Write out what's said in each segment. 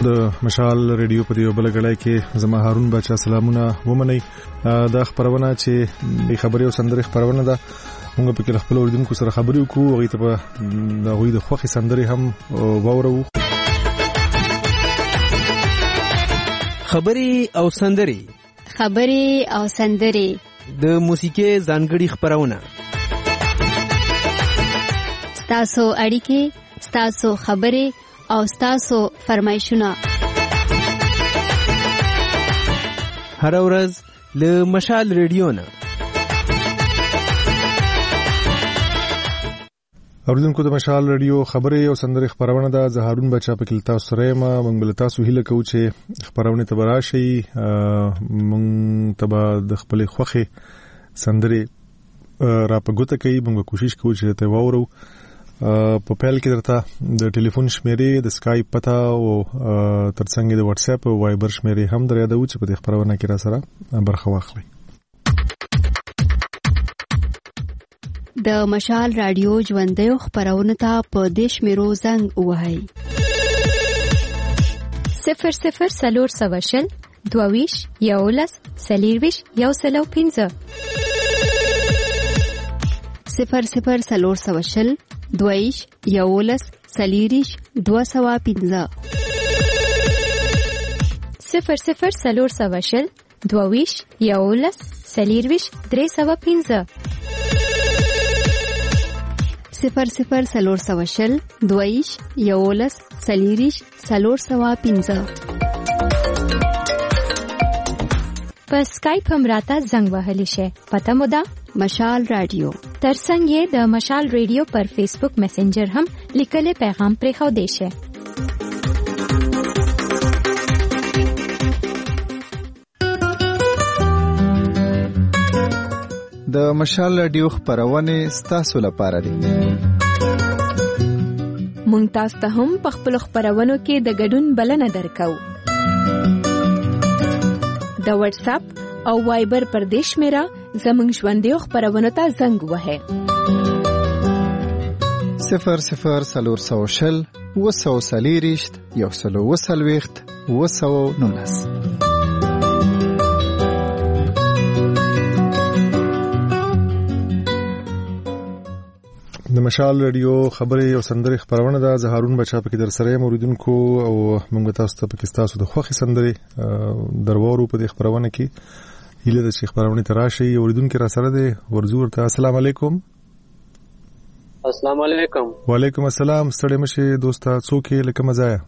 د مشال ریډیو په دیو بلګړای کې زما هارون بچا سلامونه ومني. دا خبرونه چې د خبري او سندري خبرونه ده موږ په کې خپل اوریدونکو سره خبرې وکړو او ته په د غوي د خوخي سندري هم وورو. خبري او سندري د موسیقي ځانګړي خبرونه، ستاسو اړیکې، ستاسو خبرې او ستاسو فرمایشونه هر ورځ له مشال ریډیو نه. اوریدونکو د مشال ریډیو خبرې او سندري خبرونه ده. زه هارون بچا په کې تاسو سره ما منګل تاسو هیله کوم چې خبرونه تبراشي مونږ تبا د خپل خوخي سندري را په ګوته کوي. موږ کوشش کوو چې ته وورو. په پیل کې درته د ټلیفون شمیرې، د سکایپ پتا او ترڅنګ د واتس اپ او وایبر شمیرې هم درته چې په دې خبرونه کې را سره برخه واخلي. د مشال رادیو ژوندۍ خبرونه ته په دیش میرو زنګ وهاي 00 سلور سواشل دوویش یولس سلیرویش یو سلو 15 00 سلور سواشل دویش یولس سلیریش 215 00 سلور سواشل دوویش یولس سلیرویش 315 00 سلور سواشل دویش یولس سلیریش 315 په سکایپ هم راته زنګ وهلی شي. پته مو ده مشال رادیو. ترڅنګ یې د مشال ریډیو پر فیسبوک میسنجر هم لیکلي پیغام پرې خو دی شي. د مشال رادیو خبرونه ستاسو لپاره دي. مونږ تاسو ته هم په خپل خبرونو کې د ګډون بلنه درکو. د واتس اپ او وایبر پر دیش میرا زمونږ ژوندۍ خبرونه ته زنګ وهه 00 سلور سواشل وسو سلیریشت یو سلو وسلويخت وسو نونس. د مشال ریډیو خبرې او سندري خبرونه ده. زه هارون بچا په کې در سره موریدونکو او موږ تاسو ته په کې تاسو د خوخي سندري درورو په دې خبرونه کې هیله د شیخ خبرونه تراشي. اوریدونکو را سره ده ورزور ته السلام علیکم. السلام علیکم. وعلیکم السلام. ستړي مشه دوستا څوک لکه مزایا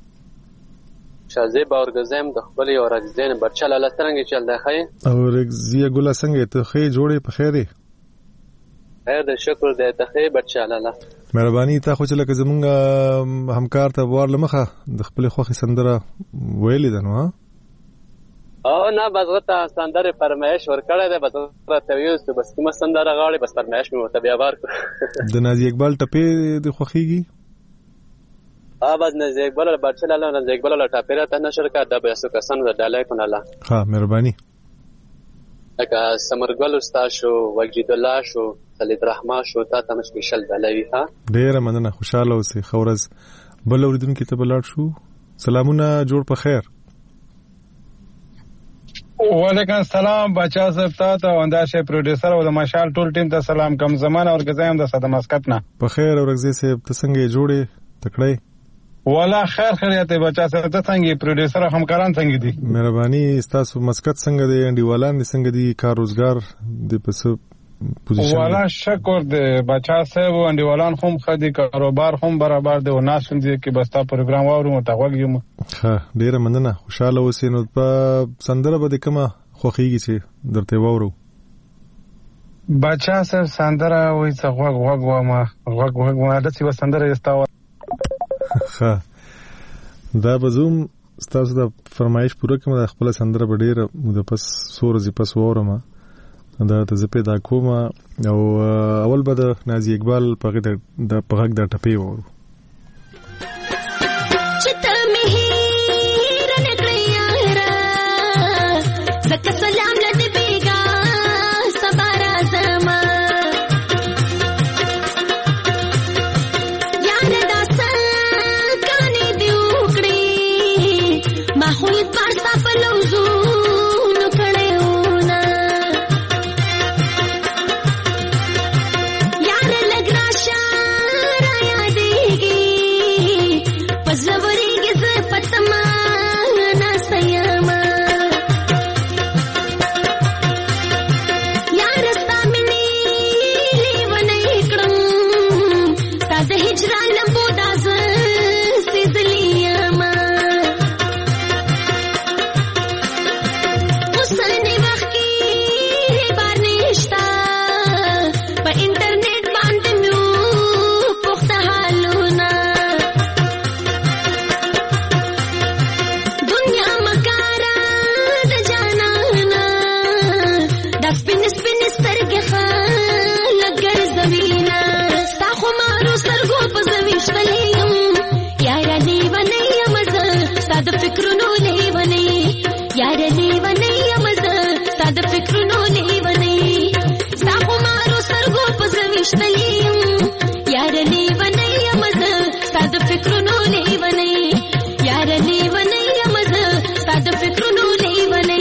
شازه باورګزم د خپل یو رغزین برچل الله څنګه چل دی خې او رغزیه ګل څنګه ته خې جوړې په خیره خیر د شکر دې ته خې برچل الله مهرباني. تا خو چې لکه زمونږ همکار ته وار لمخه د خپل خوخي سندره ویلې ده نو او نه بزغه سندره فرمایش ورکړه ده بزغه ته ویل چې بس کومه سندره غاړي بس فرمایش مې وته بیا ورک د نازي اقبال ټپه د خوخيږي آباد نازي اقبال برچل الله نازي اقبال ټاپره ته نشر کا د بیاسو کسان د ډالای کنه الله. ها مهرباني. لکه سمرګل استاد شو، وجید الله شو، خالد رحمان شو، تا ته مشکل دلوي. ها ډیره مننه. خوشاله اوسې. خورز بل اوریدونکو ته بلار شو. سلامونه جوړ په خیر. وعلیکم السلام بچا صاحب ته انداشه پروډوسر او د مشال ټول ټیم ته سلام. کم زمانه اور غزایم د صد مسقط نه په خیر او رغزي صاحب ته څنګه جوړې تکړه والا خیر خیریت بچا صاحب ته څنګه پروډوسر همکاران څنګه دي؟ مهرباني. تاسو مسقط څنګه دي؟ انډیوالان څنګه دي؟ کار روزګار د پس پوزیشن والا شکر دې بچا صاحب انډیوالان هم خدي کاروبار هم برابر دي او ناس دې کې بستا پروګرام وورو متوګ یم. ها ډیره مننه. خوشاله اوسئ. نو په سندره به کومه خوخیږي چې درته وورو بچا صاحب سندره وای څه غوغ ما د څه سندره یستاو ها دا بزوم ستاسو د فرمایش پوره کوم د خپل سندره ډیره د پس سورزي پس وورما دا ته زه پیدا کوم او اول به د نازي اقبال په غږ د ټپې وورو چته مهیر نکړی یارا زکه سلام لدی بیگا سبارا زما یار داسه کانی دی وکړي دې سترګې خلک ګرځوينه ستا خمارو سترګو په زه ویشتلی یم یاره لیونی یم زه ستا د فکرونو لیونی یاره لیونی یم زه ستا د فکرونو لیونی ستا خمارو سترګو په زه ویشتلی یم یاره لیونی یم زه ستا د فکرونو لیونی یاره لیونی یم زه ستا د فکرونو لیونی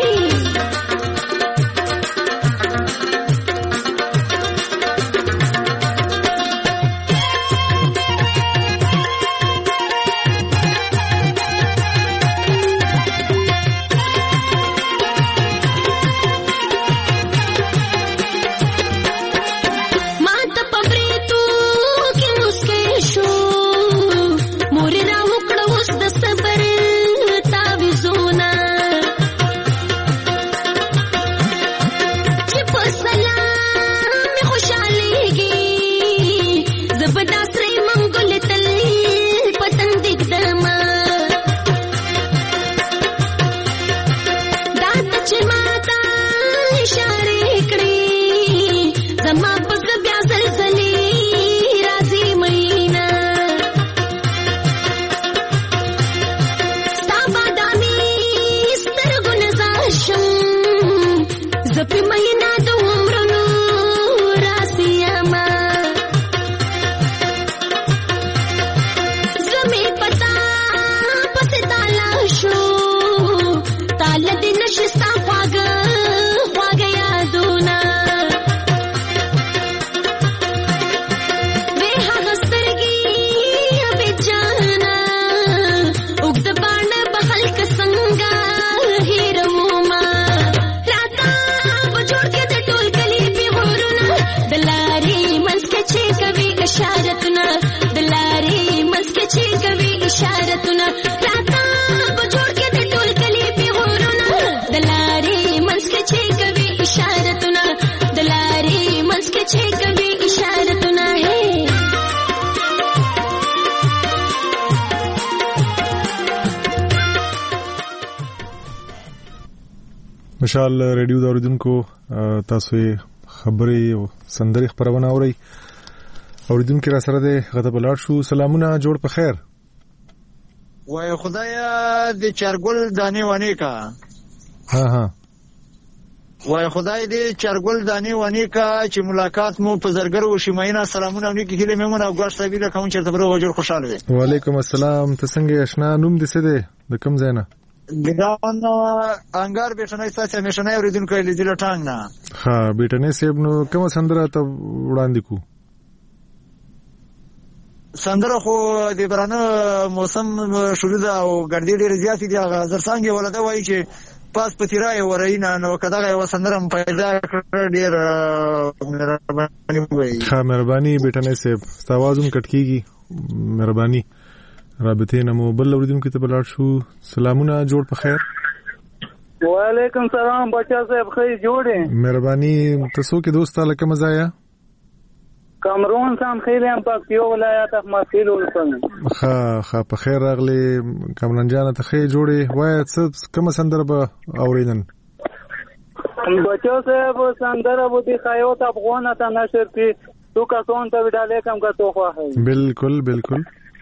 مشال ریډیو د اوریدونکو تاسو خبرې او سندرې خبرونه اوري اوریدونکو را سره د غته بلاړ شو سلامونه جوړ په خیر وای خدایا د چرګل دانی ونی کا ها وای خدای دې چرګل دانی ونی کا چې ملاقات مو په زرګر وشي مینه سلامونه ونی کې هله مېمونه او ګاش طویله کوم چرته بر وجر خوشاله وي وعلیکم السلام ته څنګه آشنا نوم دې څه دی د کوم ځای نه ګران انګار بیٹنای ساتي مشنای اوریدونکو لیدل ټانګ نه ها بیٹنای سیب نو کوم سندره ته وړاندې کو سندره خو د برانه موسم شروع ده او ګردې ډېر زیات دي هغه زرڅانګي ولته وایي چې پاس پتیرای ورینه نو کداغه یو سندره پیدا کړ ډېر مهرباني وایي ها مهرباني بیٹنای سیب تاسو کټ کیږي مهرباني رابطه نمو بل اوریدونکو ته بلاړ شو سلامونه جوړ په خیر وعلیکم السلام بچا صاحب خیر جوړه مهرباني تاسو کې دوست لکه مزایا کامرون سم خیر هم پکتیو ولایت مسئول ولسم خا په خیر راغلی کامران جان ته خیر جوړه وای څه کوم سندره به اوریدن بچا صاحب سندره بو دي خایوت افغان ته نشر کی تو کا سون ته وډاله کم کا توخوا ہے بالکل بالکل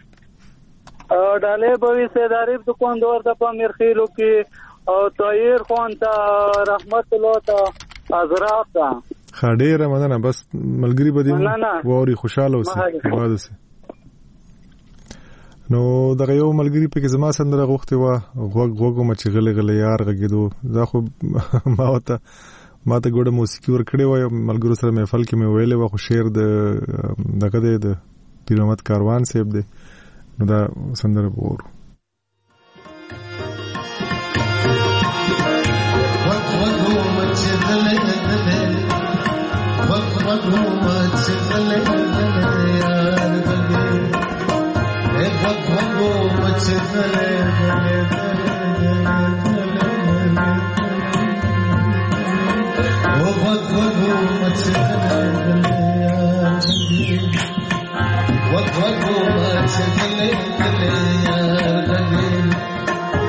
ډاله بوي سیداریب دکان دور د پامیر خېلو کې او طاهر خان ته رحمت الله ته حضرات ته خاډه رمضان بس ملګری بدی ووري خوشاله اوسه واده سي نو دغه یو ملګری په کې زما سندره غوښته و غوګو مچ غلې غلې یار غګیدو دا خو ما ته ګوډه موسیقي ور کړې و ملګرو سره محفل کې مې ویلې و خو شعر د پیر محمد کاروان صاحب دی نو دا سندره وورو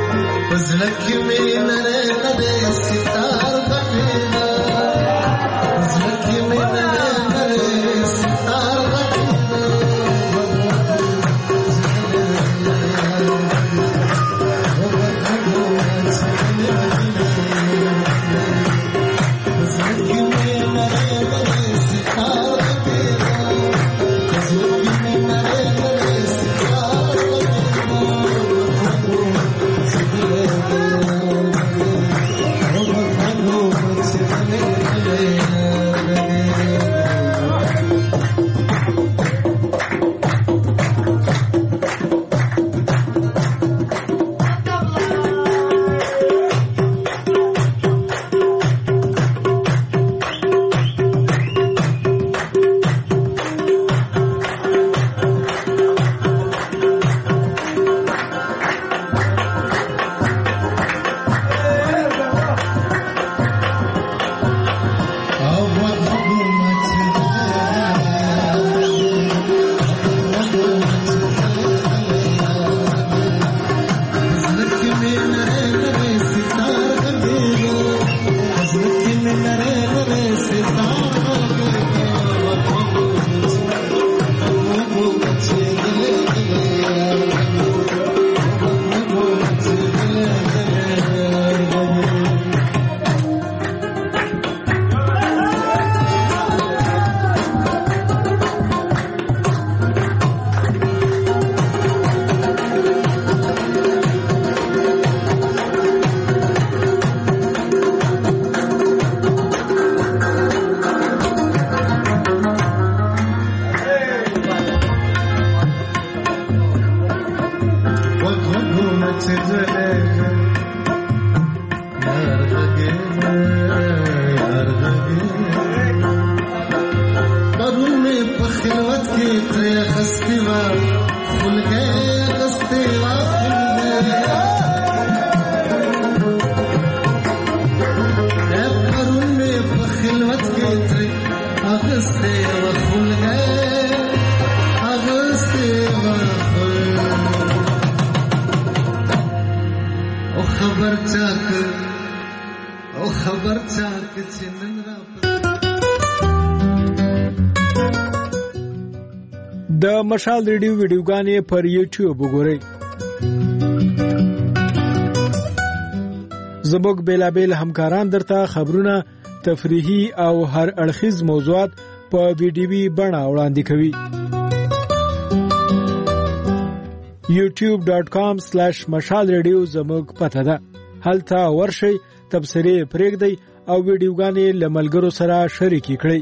Like you mean that اغسطه وخلغه اغسطه وخل او خبر چاک چنن را د مشال ریډیو ویډیوګانې پر یوټیوب وګورئ. زموږ بیلابیل همکاران درته خبرونه، تفریحي او هر اړخیز موضوعات په ویډیوي بڼه وړاندې کوي. youtube.com/مشال ریډیو زموږ پته ده. هلته ورشئ، تبصرې پرېږدئ او ویډیوګانې له ملګرو سره شریکې کړئ.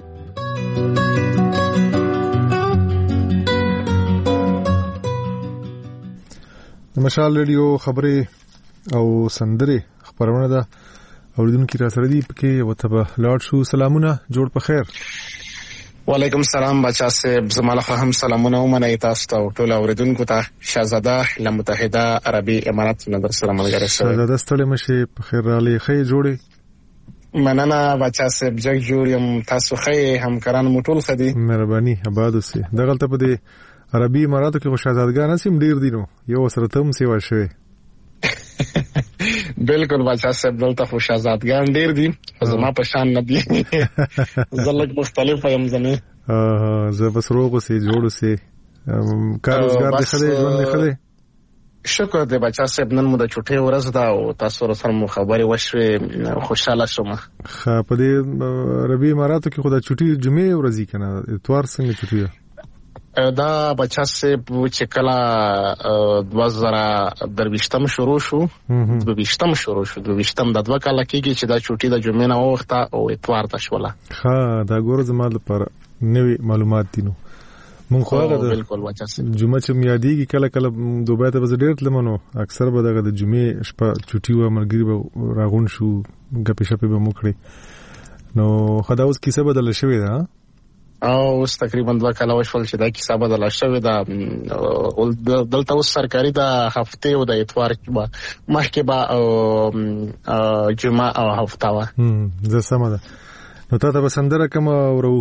مشال ریډیو خبرې او سندرې خبرونه ده. اوریدونکو را سره دی پکې وته به لاړ شو. سلامونه، جوړ په خیر. وعلیکم السلام بچا صاحب، زماله هم سلامونه ومنئ تاسو ته ټول اوریدونکو ته. شهزاده له متحده عربي امارات نه در سره ملګری شوی. شهزاده ستړي مشه، په خیر رالی، خې جوړې. مننه بچا صاحب، جګ جوړ یم. تاسو خې همکاران مو ټول خدي؟ مهرباني، آباد اوسئ. دغلته په دې عربي اماراتو کې شهزادګان سیم ډیر دي، نو یو سره تم سیوا شوی. بالکل بچا صاحب، دلته خو شهزادګان ډیر دي، زما په شان نه دي. زلک مختلف یم زمي. زه بس روغ اوسئ، جوړ اوسئ. کار روزګار دې خدای، ژوند دې خدای. شکر دې بچا صاحب، نن مو د چټي ورځ ده او تاسو سره مو خبرې وشوي، خوشاله شوم. په دې عربي اماراتو کې خو د چټي جمعې ورځي کنه، اتوار څنګه چټي ده؟ دا بچا صاحب چې کله 2023 شروع شو، 22 د 2 کال کېږي چې دا چټي د جمعې نه وخته او اتوار ته شوله. ها دا ګور زما لپاره نوې معلومات دي. نو مونږ خو هغه بالکل بچا صاحب جمعه چې میادیږي کله کله دوبه ته به ډېر تلمنو، اکثر به دغه د جمعې شپه چټي و، مرګري به راغون شو، غپې شپې به موکړي. نو خدا اوس کیسه بدل شوې ده او اوس تقریبا 2 کال وشول چې دا کیسه بدل شوې ده. دلته اوس سرکاري د هفته او د اتوار کې به مخکې به جمعه او هفته و. زه سم ده. نو تاسو به سندره کوم ورو؟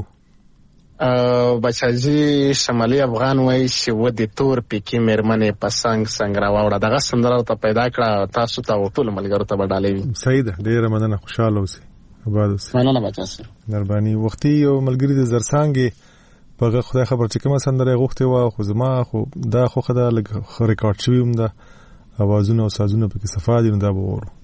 بچاجي شمالي افغان وای چې و د تور پکې مرمنې پسنګ څنګه راوړه. دغه سندره ته پیدا کړه، تاسو ته ټول ملګرو ته بدالې. صحیح ده، ډیره مننه، خوشاله اوسئ، آباد اوسئ. مننه بچاسه، مهرباني. وختي یو ملګری د زرسانګي په خدای خبر چې کومه سندره غوښته و، خو زما خو دا خو خدای لګ ریکارډ شوی هم ده، اوازونه او سازونه پکې صفا دي، نو دا به وره.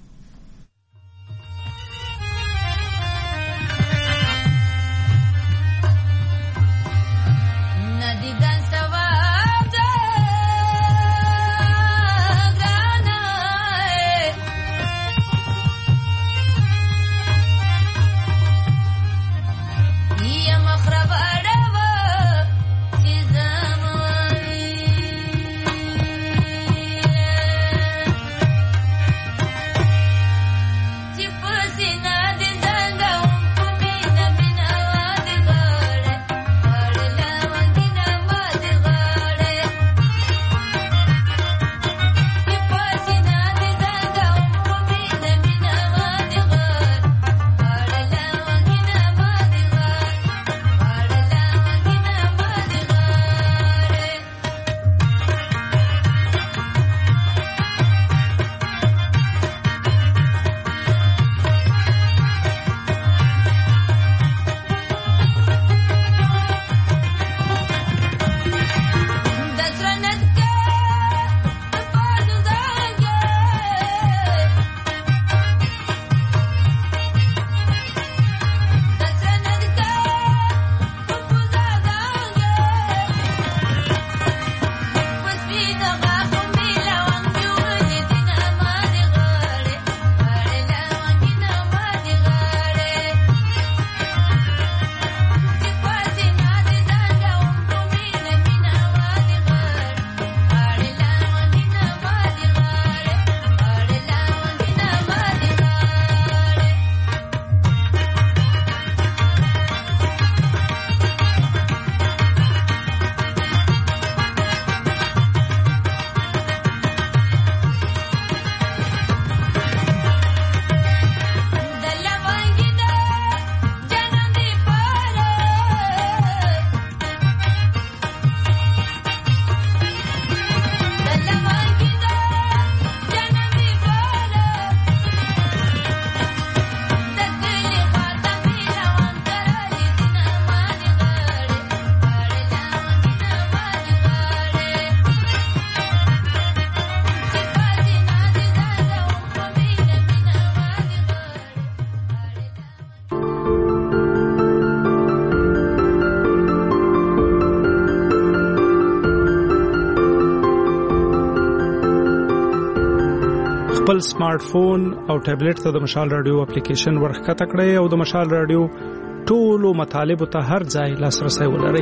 خپل سمارټ فون او ټابلیټ ته د مشال رادیو اپلیکیشن ورښکته کړئ او د مشال رادیو ټولو مطالبو ته هر ځای لاسرسی ولرئ.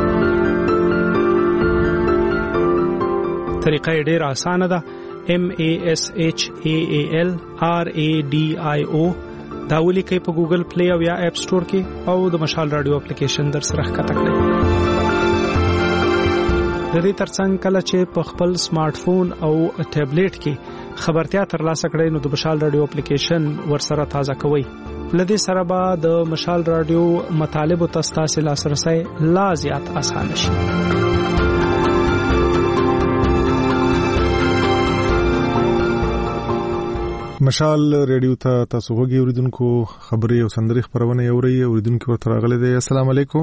طریقه یې ډېره اسانه ده. MASHAALRADIO دا ولیکئ په ګوګل پلی او یا اپ سٹور کې او د مشال رادیو اپلیکیشن در سره ښکته کړئ. د دې ترڅنګ کله چې په خپل سمارټ فون او ټابلیټ کې خبرتیا ترلاسه کړئ نو د مشال رادیو اپلیکیشن ورسره تازه کوئ. لدې سره به د مشال رادیو مطالبو ته ستاسو لاسرسی لا زیات اسانه شي. مشال رادیو ته تاسو وګورئ اوریدونکو خبري او سندري خبرونه اوري اوریدونکو ورته راغلي دي. السلام علیکم.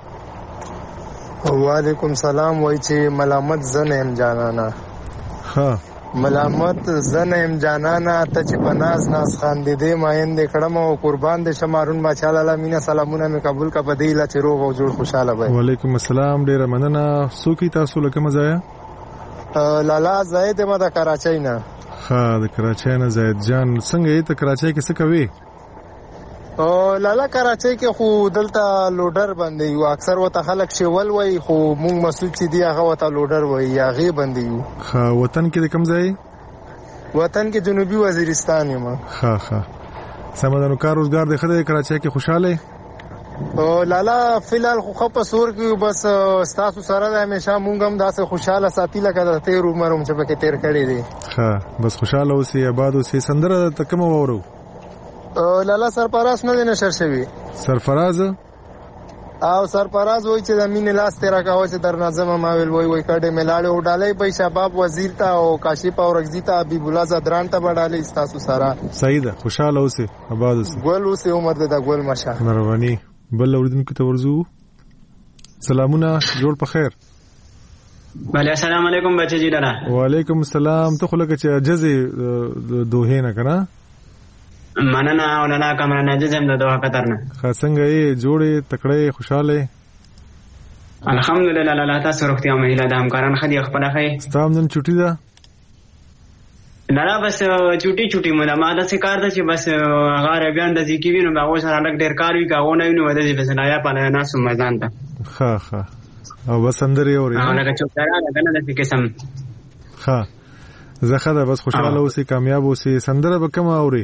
وعلیکم سلام. وای چې ملامت زنم جانانا. ها ملامت زنم جانانا ته چې پناز ناز خان دې ماین دې کړم او قربان دې شمارون ماشاءالله الامینا سلامونه مې قبول کا بدیله چې روغ او جوړ خوشاله وای. وعلیکم السلام. ډیر مننه. سوکی تاسو لکه مزایا لالا زید ما د کراچۍ نه. ها د کراچۍ نه زید جان څنګه یې ته کراچۍ کې څه کوي؟ او لالا کراچۍ کې خو دلته لوډر باندې یو اکثر وته خلک شول وای خو مونږ مسعود چې دی هغه وته لوډر وای یا غي باندې یو. ها وطن کې کوم ځای؟ وطن کې جنوبي وزیرستان یم. ها سمدانو کار روزګار د خدای کراچۍ کې خوشاله؟ او لالا فلحال خو خپ سور کې بس تاسو سره د همیشه مونږ هم داسې خوشاله ساتي لکه د تیر عمر چې پکې تیر کړی دی. ها بس خوشاله اوسې آباد اوسې. سندره تکم وورو لالا سرفراز نه نشر شوی. سرفراز او سرفراز وای چې د مين لاس تیرا کاوه چې در نظم ماویل وای کډه ملاړه وډالې په شباب وزیر ته او کاشف او رغزی ته حبیب الله زدران ته وډالې تاسو سره. صحیح ده. خوشاله اوسې آباد اوسې. ګل اوسې عمر د ګل ماشه. مهرباني. بل اوریدونکو ته ورزو. سلامونه جوړ په خیر. بله السلام علیکم بچی جی لالا. وعلیکم السلام. ته خو لکه چې عجزه دوه نه کنه. مننه او لالا کمره نجزم د دوه قطر نه. څنګه یې جوړې تکړه خوشاله؟ الحمدلله لالا تاسو روغتیا مهله د همکاران خدي خپل خې. ستام نن چټي ده؟ لالا بس چټي مله ما د سکار ده چې بس هغه بیان د ځکې وینم هغه سره لګ ډیر کار وی کاونه وینم د دې بس نه یا پاله ناس مزان ته. ها او بس اندر یې اوري. هغه چې چوکارا کنه د قسم. ها زخه ده بس خوشاله اوسې کامیاب اوسې. سندره به کوم اوري؟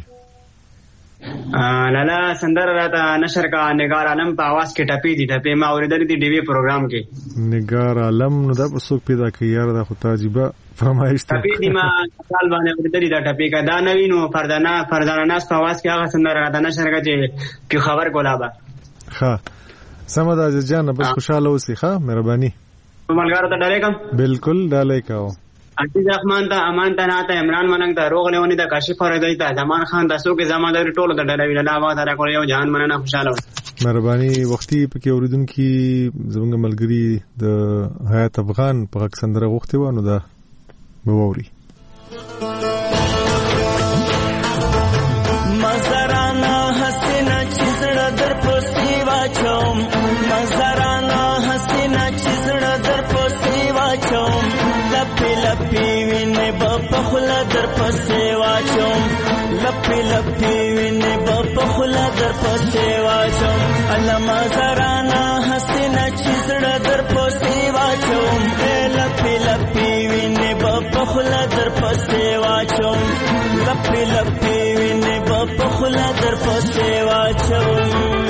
لالا سندره راته نشر کا نگار عالم په आवाज کې ټپې ما اوریدلې دي ډي وی پروګرام کې. نگار عالم نو دا څوک پیدا کوي یار دا خو تاجيبه فرمایش ته. ټپې دي ما خپل باندې اوریدلې دا ټپې کا دا نوینو فردانا ناس په आवाज کې هغه سندره راته نشر کا چې خبر ګلابا. ها سمه ده جان بس خوشاله اوسې. ها مهرباني. ملګرو ته ډالې کوم. بالکل ډالې کاو. عزیز رحمان ته امان ته ناته عمران ملنګ ته روغ لیونی ته کاشف فرغی ته زمان خان تاسو کې زمادار ټولو ته ډالې ویل آواز را کول یو جهان مننه خوشاله. مهرباني. وختي پکې اوریدونکو زموږ ملګری د حیات افغان په سندره غوښتي و نو دا به ووري. مزرانا حسینا چیزړه در پسې واچوم مزرانا حسینا چیزړه در پسې واچوم لپی وینې په خلا در پسې واچوم لپی وینې په خلا در پسې واچوم الله مزرانا حسینا چیزړه در پسې واچوم لپی وینې په خلا در پسې واچوم لپی وینې په خلا در پسې واچوم.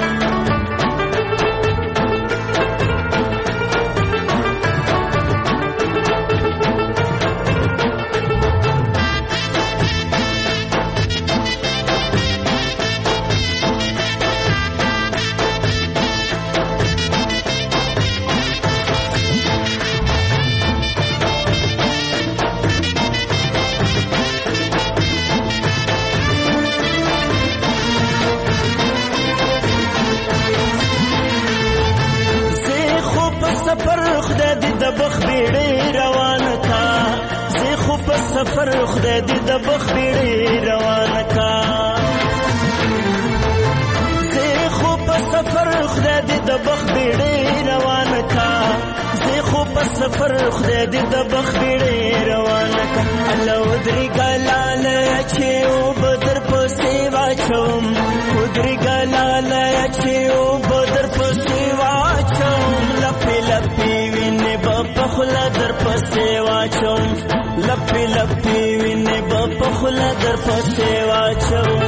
سفر خدای دې د بخ بیړې روان کا زه خو په سفر خدای دې د بخ بیړې روان کا زه خو په سفر خدای دې د بخ بیړې روان کا الله ودري ګلال چې واچوم خودري ګلاله چې او بدر پسې واچوم لپې لپې وینې په خوله در پسې واچوم لپې لپې وینې په خوله در پسې واچوم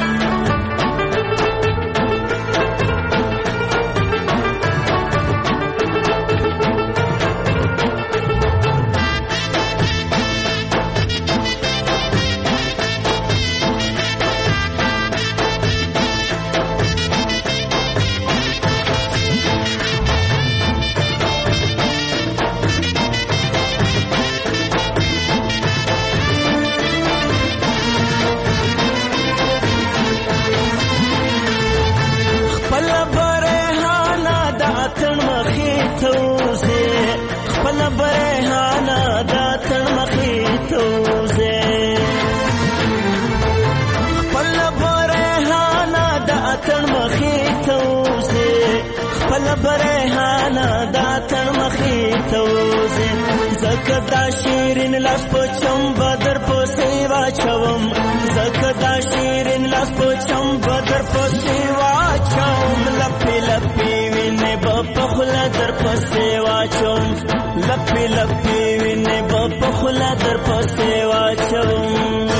زکدا شیرین لاس پچم بدر پسې واچوم زکدا شیرین لاس پچم بدر پسې واچوم لپې لپې وینې په خوله در پسې واچوم لپې لپې وینې په خوله در پسې واچوم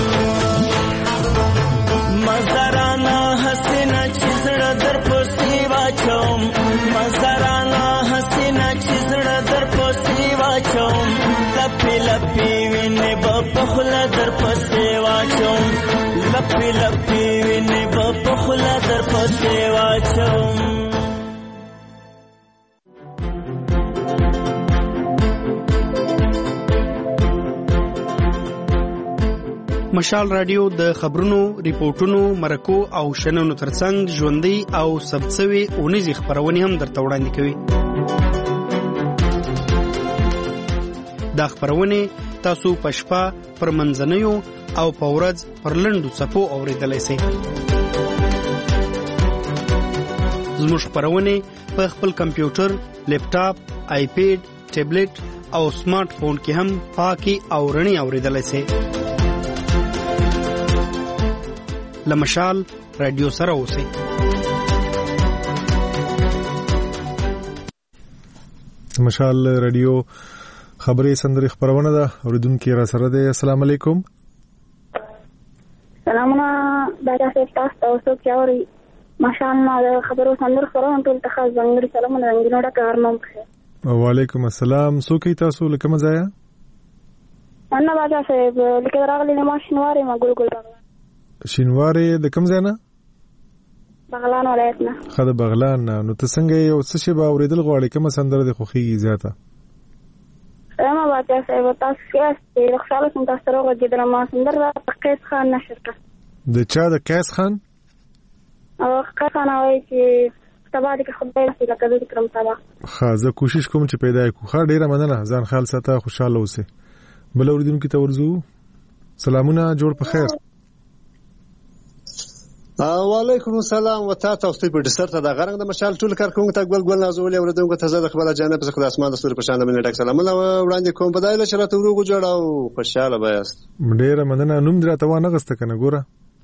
مزارانا حسینا چې زړه در پسې واچوم مزارانا حسینا چې زړه در پسې واچوم لپې لپې وینې په خوله در پسې واچوم لپې لپې وینې په خوله در پسې واچوم مشال رادیو د خبرونو، ریپورتونو، مرکو او شننو ترڅنګ ژوندۍ او ثبتسوي اونیزې خبرونه هم درته وړاندې کوي. دا خبرونه تاسو په شپه پر منځنیو او په ورځ پر لنډو څپو اوریدلای شئ. زموږ خبرونه په خپل کمپیوټر، لیپټاپ، آیپیډ، ټابلیټ او سمارټ فون کې هم پاکي او رڼي اوریدلای شئ. لمشال رادیو سره اوسئ. مشال رادیو خبري سندري خبرونه ده اوریدونکو را سره ده. السلام علیکم. سلامونه باید تاسو ته چاوري مشال ما خبرو سندري خبرونه ټول ته خاص ځانګړي سلامونه رنګینو ډکه هرمم ښه. وعلیکم السلام. سوکي تاسو لکه مزایا انا باجا صاحب لکه راغلی نه ماشینواري ما ګل بغلان شینواري د کوم ځای نه؟ بغلان ولایت نه. خاله بغلان نه. نو ته څنګه یو څه شی به اوریدل غواړې؟ کومه سندره د خوښیږي زیاته؟ ما باجا صاحب تاسو کې خوشاله سم تاسو سره وګورئ ما سندره قیس خان نشر کړ. د چا د قیس خان؟ او قیس خان وایي چې تبا دې خدای دې لکه دې کرم تبا. ښه زه کوشش کوم چې پیدا کړم. ښه ډیره مننه. ځان خیال ساته، خوشاله اوسې. بل اوریدونکو ته ورزو سلامونه، جوړ په خیر. وعلیکم السلام. وتا تاسو په ډیسر ته د غرنګ د مشال ټول کارکونکو ته ګل نازولې اوریدونکو ته زه د خپل جانب څخه د اسمان د ستوري په شان د منډک سلامونه وړاندې کوم. په دایله شرط وروغو جوړ او خوشاله بیاست. ډیره مننه. نوم درته و نه غسته کنه ګوره.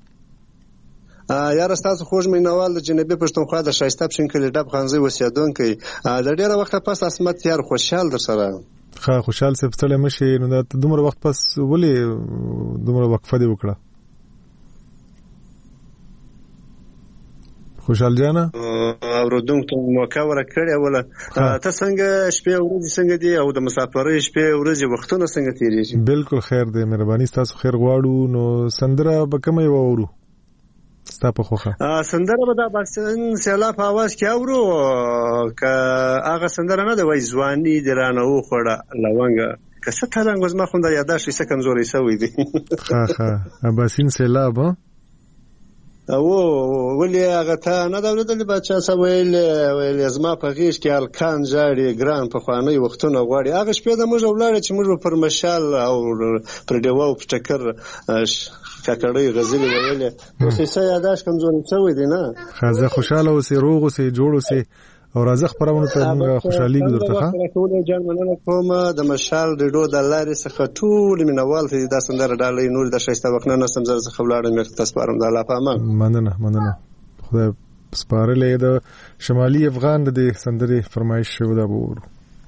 یار تاسو خوږ مینوال د جنوبي پښتونخوا د شایسته پښین کلی ډب خانزي وسیدونکو د ډیره وخت پس اسمت یار خوشحال در سره. ښه خوشحال سپتل مشي. نو د دومره وخت پس ولې دومره وقفه دی وکړه؟ خوشحال جانا اوردونکو موقع ورکړی ولا ته څنګه شپه ورځ څنګه دی او د مسافرۍ شپه ورځ وختونه څنګه تیریږي؟ بالکل خیر دی، مهرباني تاسو خیر غواړو. نو سندره به کومه وورو ستا په خوخه؟ سندره به دا باسن سیلا په आवाज کې اورو که هغه سندره نه دی وای ځواني درانه او خړه لونګه کسه ترنګ وزما خو دا یاداشت څه کمزوري سوی دی. ها باسن سیلا به او ولې هغه ته نه دولت بچا سویل زما په غیش کې الکان جاړي ګران په خواني وختونه غواړي. هغه شپه د موږ ولاړ چې موږ پر مشال او پر دیوو په ټکر کاکړې غزلې ویلې نو څه یاداش کمزوري شوی دی نه. خازه خوشاله اوسې، روغ اوسې، جوړ اوسې او راځه خبرونه ته موږ خوشحالي ګذرته ټول جان مننه کوم د مشال ریډیو د لارې څخه ټول مینوال ته د سندره ډالۍ نور د شایسته وخت نه سم زر څخه ولاړم مې تاسو پرم د الله په امان. مننه خدای سپارلې د شمالي افغان د سندري فرمایش شو دا بور.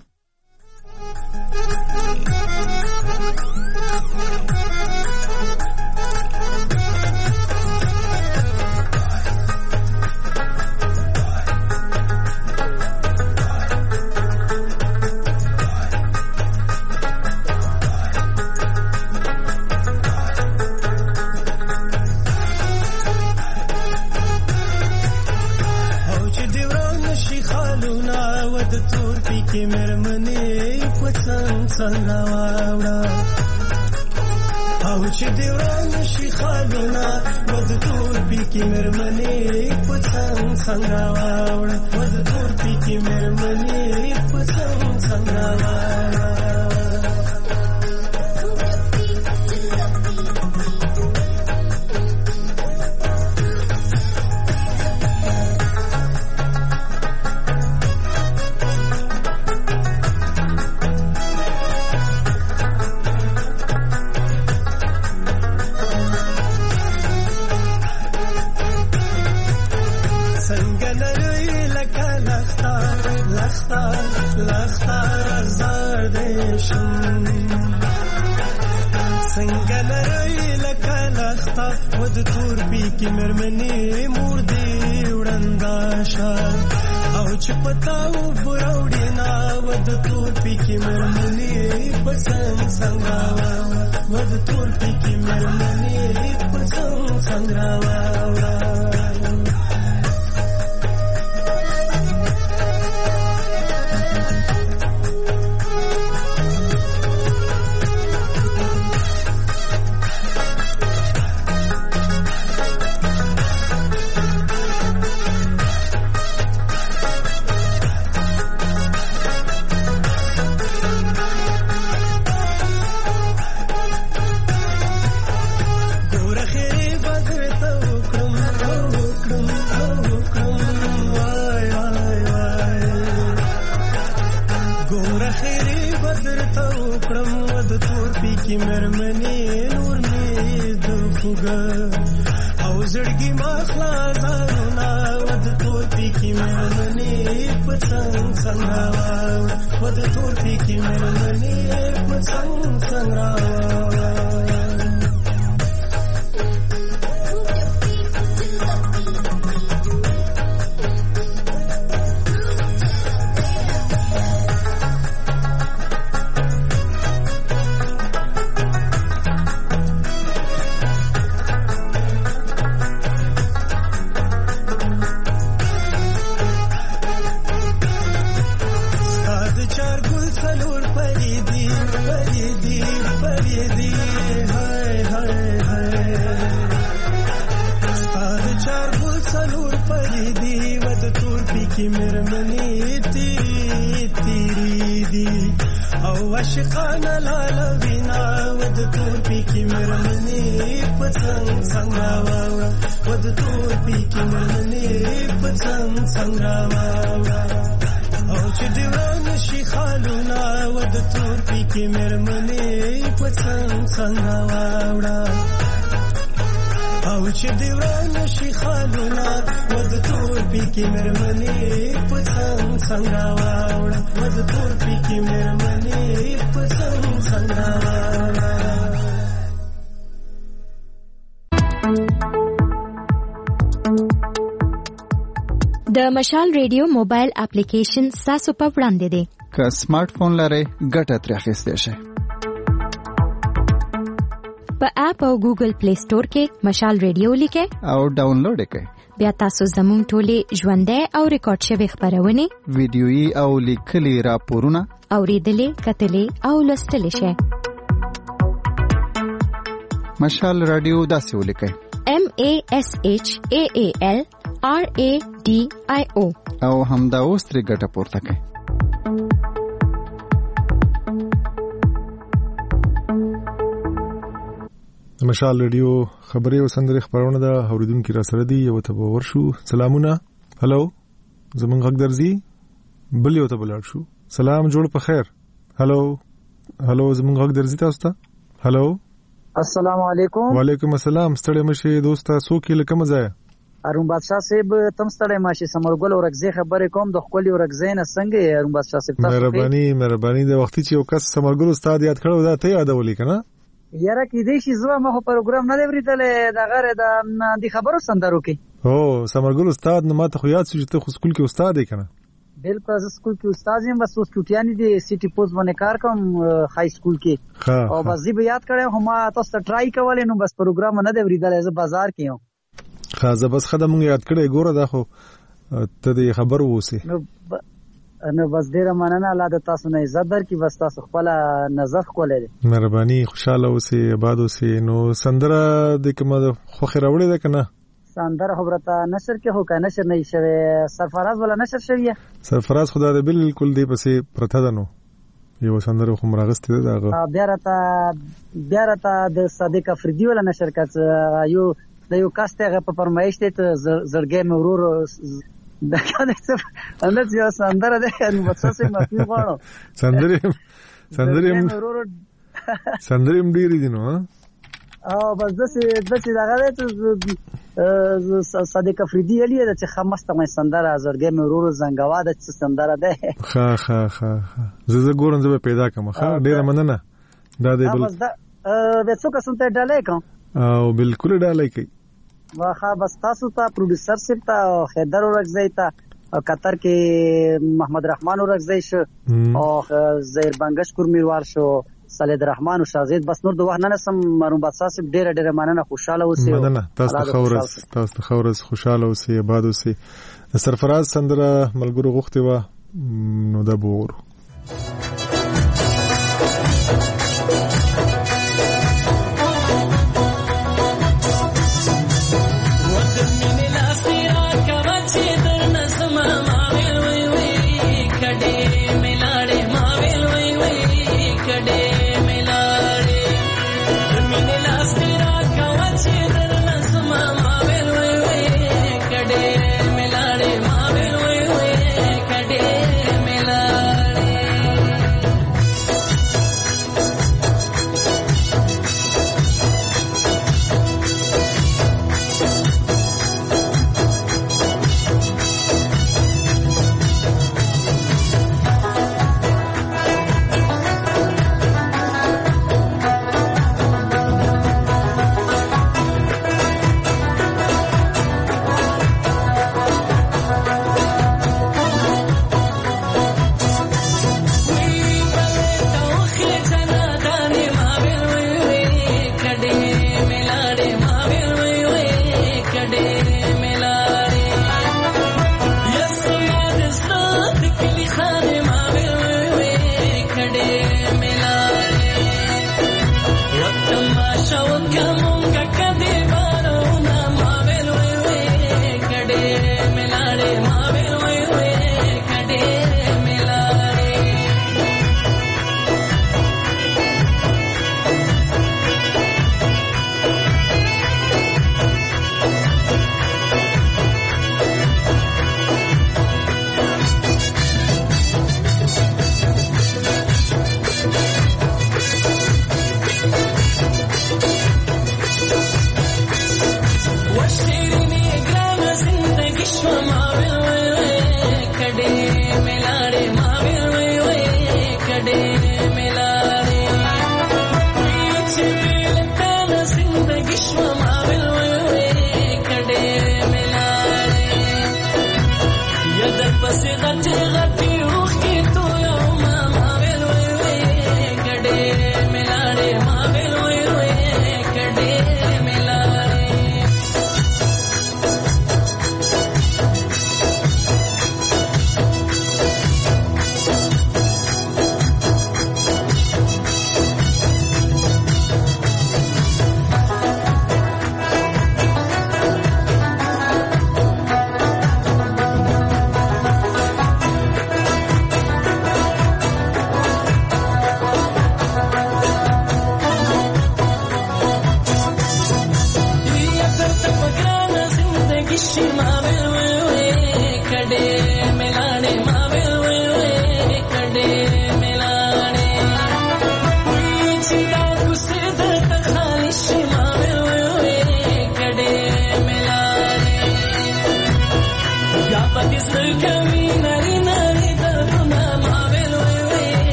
د مشال ریډیو موبایل اپلیکیشن تاسو په وړاندې دی. که سمارټ فون لرئ ګټه ترې اخیستی شئ. په اپ او ګوګل پلی سٹور کې مشال ریډیو لیکئ او ډاونلوډ یې کړئ. بیا تاسو زموږ ټولې ژوندۍ او ریکارډ شوي خپرونې، ویډیويي او لیکلي راپورونه اوریدلې، کتلې او لوستلی شئ. مشال رادیو داسې ولیکئ: MASHAALRADIO او همدا اوس ترې ګټه پورته کړئ. مشال ریډیو خبري او سندري خبرونه دا اوریدونکو را سره دي. یو ته ورشو. سلامونه. هلو، زمونږ غږ درځي؟ بل یو ته بلار شو. سلام جوړ په خیر. هلو زمونږ غږ درځي تاسو ته؟ هلو السلام علیکم. وعلیکم السلام. ستړی مشه دوستا څوک له کوم ځای؟ ارون بادشاہ صاحب تم ستړی مشه سمرګل اورګزی خبرې کوم د خپل اورګزی نه څنګه ارون بادشاہ صاحب تاسو مهرباني د وختي چې یو کس سمرګل استاد یاد کړو دا ته یادولې کنه یاره کې دې شي زما مخ پروګرام نه دی ورېدل د غره د خبرو سندرو کې او سمرګل استاد نه ماته خو یاد شو چې ته خو سکول کې استاد یې کنه بالکل زه سکول کې استاد یم بس اوس چټیانی دي سټي پوز باندې کار کوم های سکول کې او بس زی به یاد کړم هم تاسو ته ټرای کولې نو بس پروګرام نه دی ورېدل زه بازار کې یم خازه بس خدای مونږ یاد کړې ګوره دا خو ته دې خبر ووسی نو بس ډیره مننه الله د تاسو نه عزت درکړي بس تاسو خپل نظر خولې مهرباني خوشاله اوسئ آباد اوسئ نو سندره د کومه خوخه راوړې ده کنه سندره خبرته نشر کې هو کنه نشر نه شوی سرفراز ولا نشر شوی سرفراز خدا دې بالکل دې پسې پرته ده نو یو سندره خو مرغسته ده هغه بیا راته د صادق افریدي ولا نشر کړ یو کاسته په فرمایش ته زړګې مې ورور دا کله څه انداز یو سندره ده نو بس څه معافي غواړم سندره ډیری دي نو او بس دسه دغه ته صادق افریدي علی چې خمسته مې سندره زړګې مې ورور زنګوا د سندره ده زه ګورم زه پیدا کوم ډیره مننه دا دې بل بس دا د څو کسان ته ډالای کوم او بالکل ډالای کوي واخا بس تاسو ته پروډوسر سپ ته خیدر ورغزی ته قطر کې محمد رحمان ورغزی شو او زهیر بنگش کورمیوال شو سلید رحمان او شازید بس نور د وخت نه سم مرون بادشاہ سپ ډیره مننه خوشاله اوسئ مننه تاسو ته خورز خوشاله اوسئ آباد اوسئ سرفراز سندره ملګرو غوښتي و نو دا بور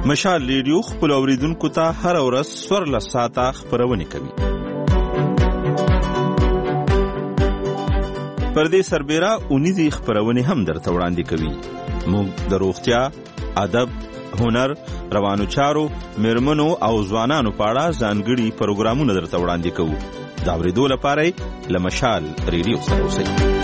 مشال ریډیو خپل اوریدونکو ته هر ورځ 14 ساعته خبرونه کوي. پر دې سربېره اونیزي خبرونه هم درته وړاندې کوي. موږ د روغتیا، ادب، هنر، روانو چارو، میرمنو او ځوانانو په اړه ځانګړي پروګرامونه درته وړاندې کوو. دا اورېدو لپاره له مشال ریډیو سره اوسئ.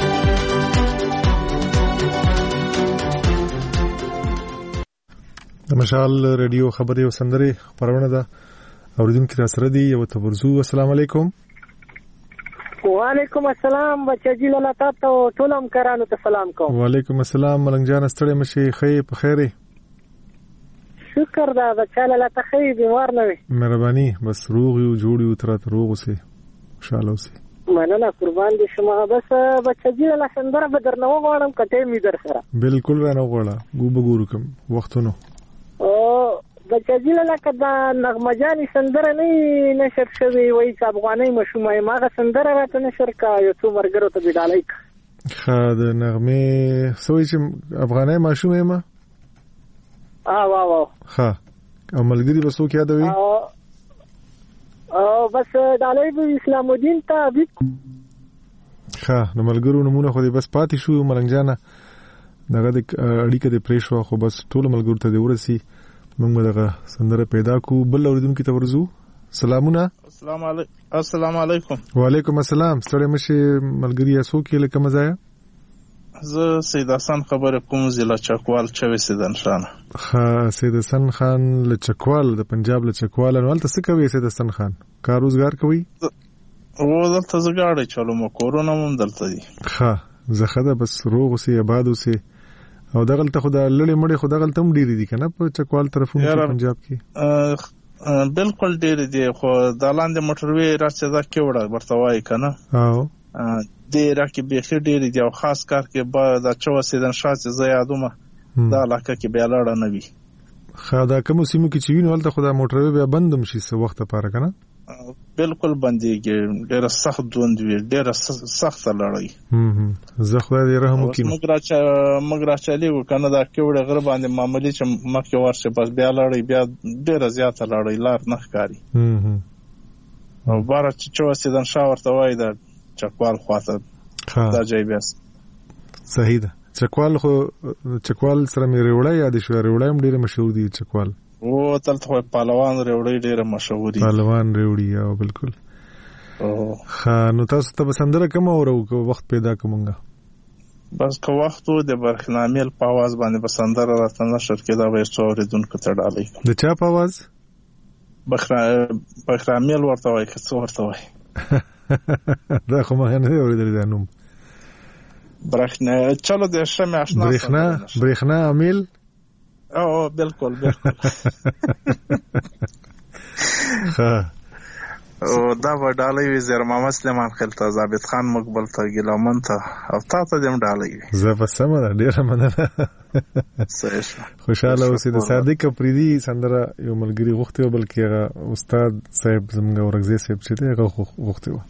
د مشال ریډیو خبري او سندري خبرونه ده. اوریدونکو را سره دي یو ته ورزو. السلام علیکم. وعلیکم السلام بچی لاله تاسو ټول همکارانو ته سلام کوم. وعلیکم السلام ملنګ جان ستړي مشي خې په خیره. شکر دا بچی لاله ته خې بیمار نه وي. مهرباني بس روغ یو جوړ یو تر روغ اوسه خوشاله اوسه. مننه قربان دي شما. بس بچی لاله سندره به درنه وغواړم کته می در سره. بالکل رانه وغواړه ګوبګور کوم وختونو. او بچی لاله کدا نغمه جاني سندره نه نشر شوی وای چې افغاني مشومه ماغه سندره راته نشر کا یو څو مرګرو ته بدالای کا. خا د نغمه سوي چې افغاني مشومه ما واو ها او ملګری بسو کې یادوي او بس دالای به اسلام الدین ته بي ها نو ملګرو نمونه خو دې بس پاتې شو ملنګ جانا دغه د اړیکه د پریشو خو بس ټول ملګرو ته دی ورسي موږ دغه سندره پیدا کو. بل اوریدونکو ته ورزو. سلامونه. السلام علیکم. وعلیکم السلام. ستړي مشه ملګری اسو کې لکه مزایا. زه سید حسن خبره کوم ضلع چکوال چوي سیدن خان. ها سید حسن خان لچکوال د پنجاب لچکوال نو تل څه کوي سید حسن خان؟ کار روزګار کوي؟ و دلته زګاړې چلو مو کورونا مم دلته دي. ها زخه بس روغ سي آباد سي او دغلته خدا لړې مړې خدا غلته هم ډېری دي کنه په چکوال طرفونو کې پنجاب کې. بالکل ډېری دي خو د لاندې موټروي راځي دا کې وړه ورته وای کنه. او دې راکې به ډېری دي او خاص کار کې با د چو سیدن شاته زیادومه دا علاقه کې به لاړه نه وي. خدا کوم سیمو کې چې ویني ولته خدا موټروي به بندم شي څه وخت لپاره کنه. بالکل بنديږي ډېر سخت دوند وی ډېر سخت لړۍ. زه خو دې رحم وکړم. مګ راچالي وکنه دا کې وړ غره باندې معمولی چې مخکې ورشه بس بیا لړۍ بیا ډېر زیاته لړۍ لار نه ښکاری. او بار چې سیدن شاورته وای دا چکوال خواته دا ځای بیا صحیح ده. چکوال سره مې ریوړای یاد شو. ریوړای هم ډېر مشهور دي چکوال. او تلته پهلوان ریوړی ډېر مشهور دي. پهلوان ریوړی او بالکل. ها نو تاسو ته سندره کوم اورو وخت پیدا کومګه بس کو وختو د برخنامیل په आवाज باندې بسندره راته نشر کېدا وې څو ریدونکو ته ډالې. د چا په आवाज؟ برخنامیل ورته وای که څو ورته وای. دا خو ما نه اوریدل دا نوم. برخنا چلو د شمه آشنا. برخنا امیل. او بالکل او دا وډالې وی زیر محمد سلیمان خلته ثابت خان مقبل ته ګلامن ته او تا ته دم ډالې وی. زه په سمه ډیره مننه. خوشاله اوسې. د صادق پریدي سندره یو ملګری غوښتي او بلکې هغه استاد صاحب زموږ ورغزي صاحب چې دی هغه غوښتي و.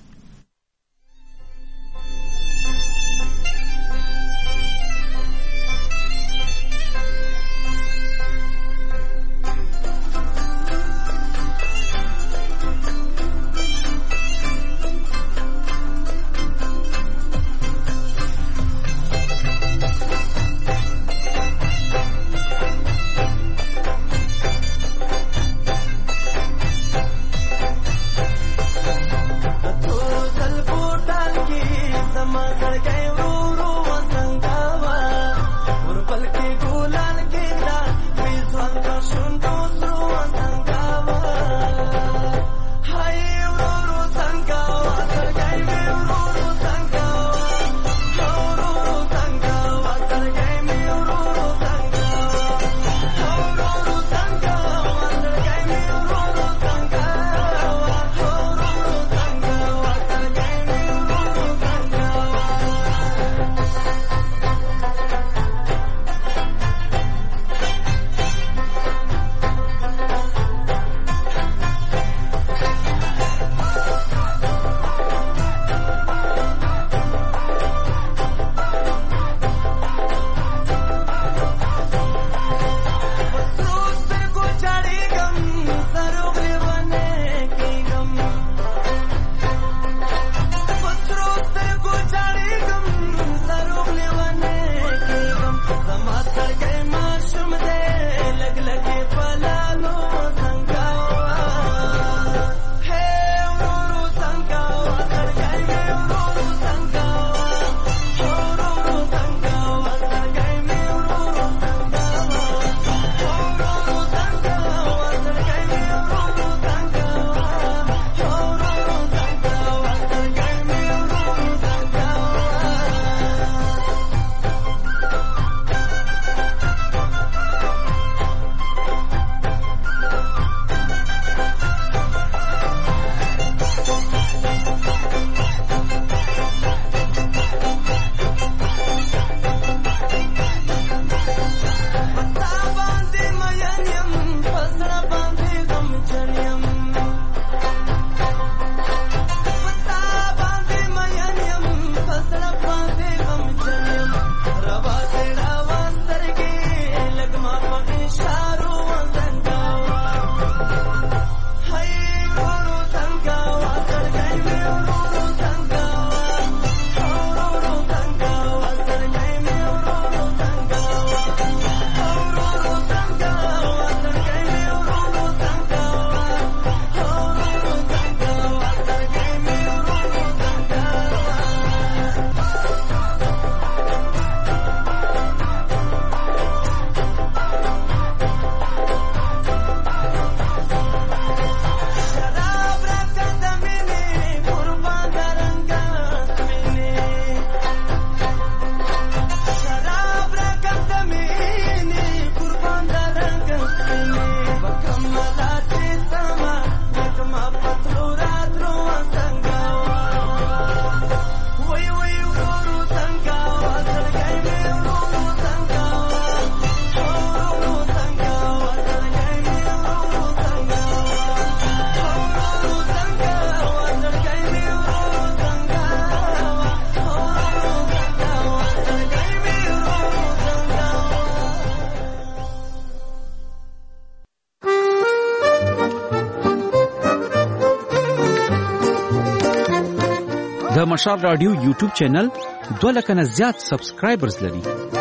د مشال رادیو یوټیوب چینل 2 لک نه زیات سبسکرایبرز لري.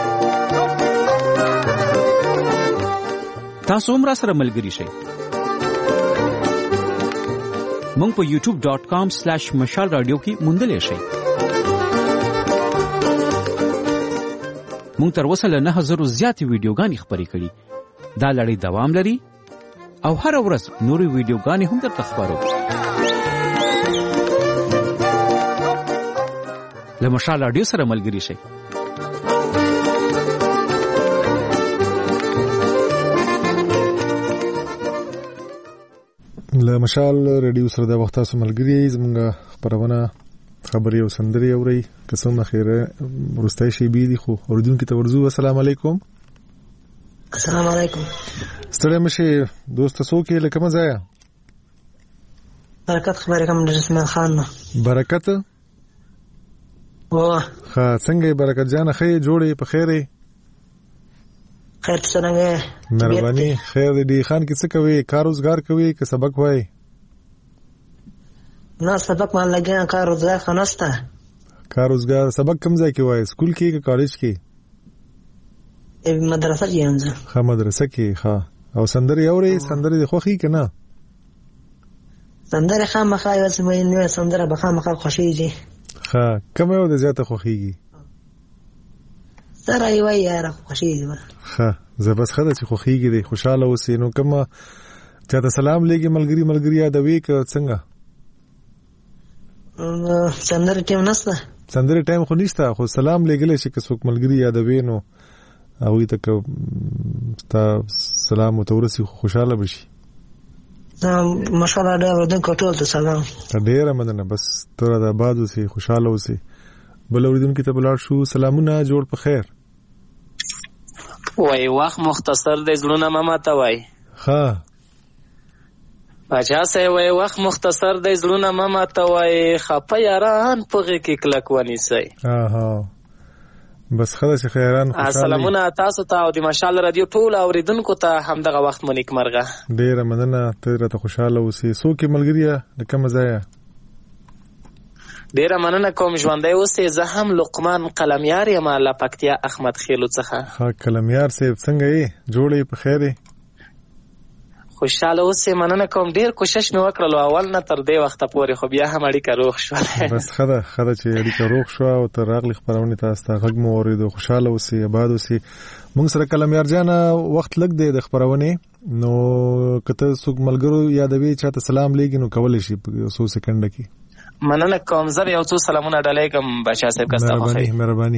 تاسو هم را سره ملګري شئ. مونږ په youtube.com/مشال رادیو کې موندلې شئ. مونږ تر اوسه له 9000 زیاتې ویډیوګانې خپرې کړي. دا لړۍ دوام لري او هر ورځ نورې ویډیوګانې هم درته خپرو. له مشال رادیو سره ملګري شئ. له مشال رادیو سره د وخت تاسو ملګری زموږ خبرونه خبري او سندري اوري. قسم خیره ورستای شي بي دي خو اوردونکو ته ورزو. السلام علیکم. السلام علیکم. ستړي مشه دوست تاسو کې لکه مزایا. برکت خبره کوم د اسماعیل خان. برکت واه ها څنګه برکت جان خې جوړې په خیره. خیر څنګه مهرباني. خیر دې خان کې څه کوي؟ کار روزګار کوي که سبق وای؟ نه سبق مان لګیا کار روزګار خنسته. کار روزګار سبق کوم ځای کې وای؟ سکول کې که کالج کې؟ مدرسه کې انځه. ها مدرسه کې. ها او سندري اوري؟ سندري د خوخي کنه؟ سندري خامخا یو سمې نه سندره به خامخا خوشيږي. ها کوم یو د زیاته خوخيږي؟ سره یو یاره خوشيږي. ها زه بس خدای چې خوخيږي دي خوشاله اوسې. نو کوم چاته سلام لګي ملګری یادوي که څنګه؟ سندري ټیم نشته. سندري ټیم خو نشته خو سلام لګلې چې څوک ملګری یادوي نو هغه ته تا سلام وتورسي خوشاله بشي. ماشاءالله دا ورته کوټول ته سلام. ډیره مننه. بس تر د آباد اوسې خوشاله اوسې. بل اوریدونکو ته بلار شو. سلامونه جوړ په خیر. وای وخت مختصر دی زړونه ماته وای. ها بچا سه وای وخت مختصر دی زړونه ماته وای. خپه یاران پغه کې کلک ونی سي. ها بس خلاص خیران خوشاله. سلامونه تاسو ته او د مشال رادیو ټول اوریدونکو ته همدغه وخت مونږ مرغه. ډیره مننه. ته راته خوشاله اوسې. سو کې ملګریه لکه مزایا. ډیره مننه کوم ژوندۍ اوسې. زه هم لقمان قلمیار یم له پکتیا احمد خیلو څخه. ها قلمیار صاحب څنګه یې؟ جوړې په خیره؟ خوشاله اوسې. مننه کوم. ډیر کوشش مې وکړلو اول نه تر دې وخت پورې خو بیا هم اړیکه روغ شو. بس خدا چې اړیکه روغ شو او تر راغلی خبرونه تاسو ته غږ مو اوریدو. خوشاله اوسې آباد اوسې. موږ سره قلمیار جان وخت لګ دی د خبرونه نو کته څوک ملګرو یادوي چاته سلام لګي نو کول شي په 100 سکند کې. مننه کوم. زه یو څو سلامونه ډالې کوم بچا صاحب کا ستاسو خیر. مهرباني.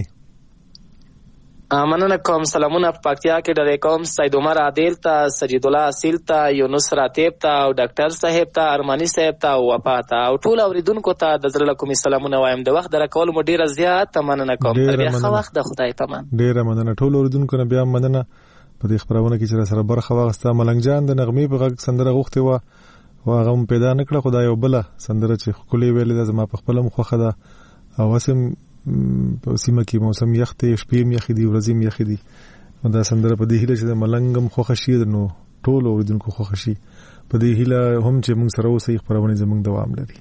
مننه کوم. سلامونه په پکتیا کې ډالې کوم سید عمر عادل ته، سجید الله اصیل ته، یونس راتب ته او ډاکټر صاحب ته، ارمانی صاحب ته او وفا ته او ټول اوریدونکو ته د زړه کومې سلامونه وایم. د وخت درکول مو ډیره زیات مننه کوم. تر بیا ښه وخت د خدای پامان. ډیره مننه. ټول اوریدونکو نه بیا مننه په دې خبرونه کې چې سره برخه واغسته. ملنګ جان د نغمې په غږ سندره غوښته و هغه هم پیدا نکړه. خدای یو بل سندره چې خولي ویلې د زما په خپل مخه ده او اسم په سیمه کې موسم یخ ته شپې یخ دي ورځې یخ دي. دا سندره په دې هیله چې د ملنګم خوښ شي نو ټول اوریدونکو خوښ شي. په دې هیله هم چې موږ سره اوسې خبرونه زموږ دوام لري.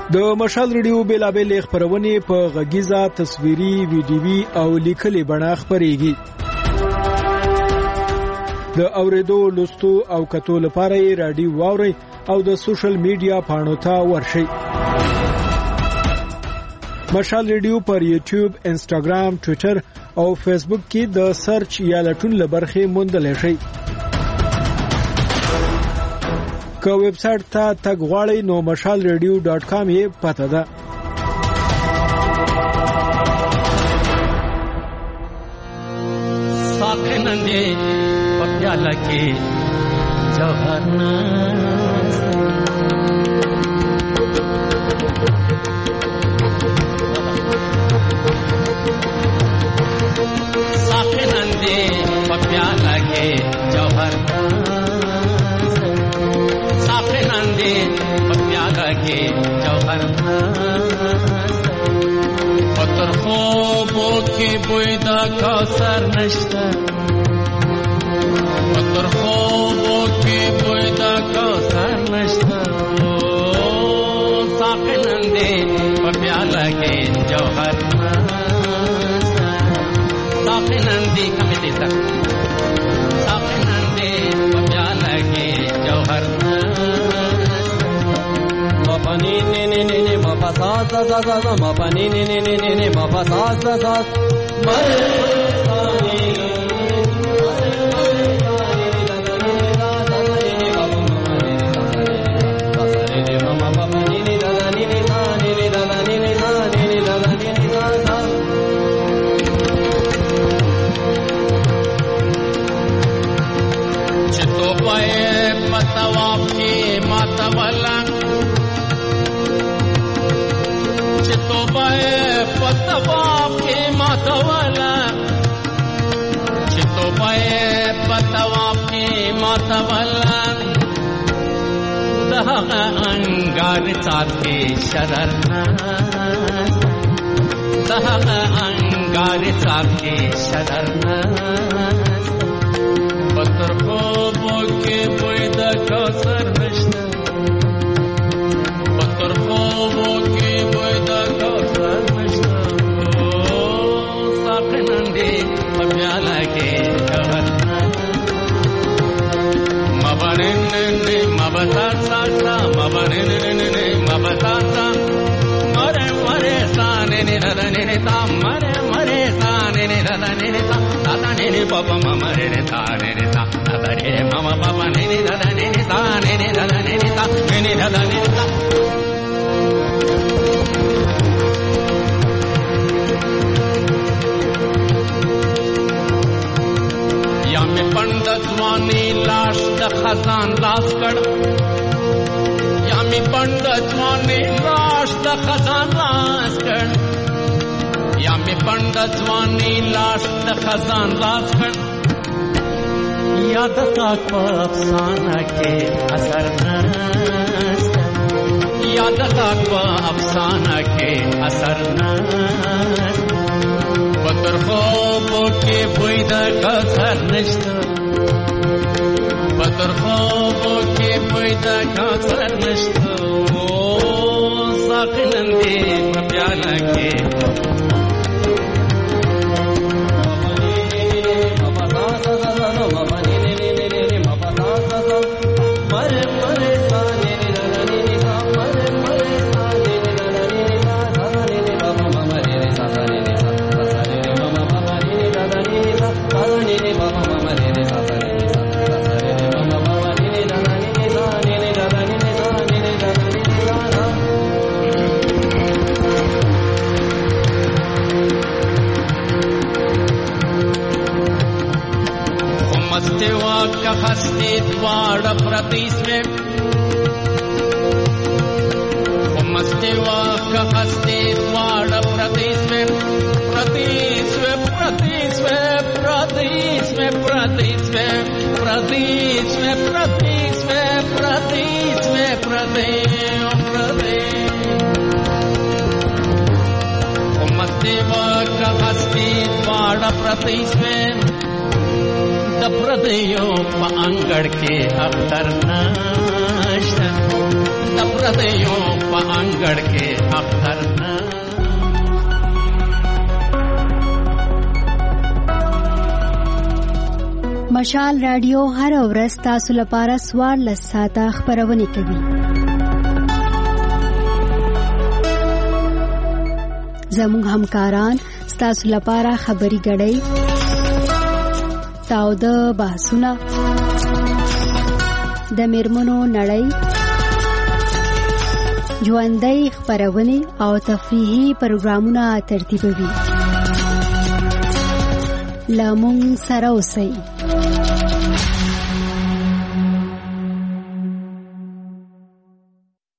د مشال ریډیو بیلابل خبرونه په غږیزه تصویري ویډیوي او لیکلي بڼه خبريږي. د اوریدو لوستو او کتو لپاره رادیو واوري او د سوشل میډیا پاڼو ته ورشئ. مشال ریډیو پر یوټیوب، انسټاګرام، ټوئیټر او فیسبوک کې د سرچ یا لټون لبرخه موندل شي. که ویب سټ ته تګ غواړئ نو mashalradio.com یې پته ده. साखनंदे पप्याला के जवाना साखनंदे पप्याला के जवाना साखनंदे पप्याला के जवाना पत्थर خوبو کې بوی دا کوثر نشته پتر خوبو کې بوی دا کوثر نشته ساقنندې په پیاله کې جوهر ساقنندې کمې دې تا ساقنندې په پیاله کې جوهر مپانی نه نه نه مپاسا سا سا سا مپانی نه نه نه نه مپاسا سا سا चितो पाए पतवाप की मातवला चितो पाए पतवाप की मातवला चितो पाए पतवाप की मातवला दहग अंगार चाके शररना दहग अंगार चाके शररना पत्थर خوبو کې بوی د کوثر نشته پتر خوبو کې بوی د کوثر نشته ساقنندې په پیاله کې جوهر مبرننې مبتا ساتا مبرننې مبتا سا مره مره سانې نه رنې تا مره مره سانې نه رنې تا تا نه پپ ممره نه تا نه تا نه ماما پپ نه نه رنې تا نه نه رنې تا نه نه رنې تا یا مې پند ځواني لاش د خزان لاس کړ یا مې پند ځواني لاش د خزان لاس کړ یا مې پند ځواني لاش د خزان لاس کړ یاد تا په افسانه کې اثر نشته یاد تا په افسانه کې اثر نشته پتر خوبو کې بوی د کوثر نشته پتر خوبو کې بوی د کوثر نشته ساقنندې په پیاله کې का हस्ती द्वार प्रतीस में मस्तेवा का हस्ती द्वार प्रतीस में प्रतीस में प्रतीस में प्रतीस में प्रतीस में प्रतीस में प्रतीस में प्रतीस में प्रदेश मस्तेवा का हस्ती द्वार प्रतीस में दप्रदयो पांगड़ के अख्तर नष्ट दप्रदयो पांगड़ گڑ کې اختر نه مشال رادیو هر ورځ تاسو لپاره 14 ساعته خبرونه کوي. زموږ همکاران تاسو لپاره خبري غړي تاوده بحثونه د میرمنو نړۍ ژوندۍ خبرونه او تفریحي پروګرامونه ترتیبوي. لمون سره اوسئ.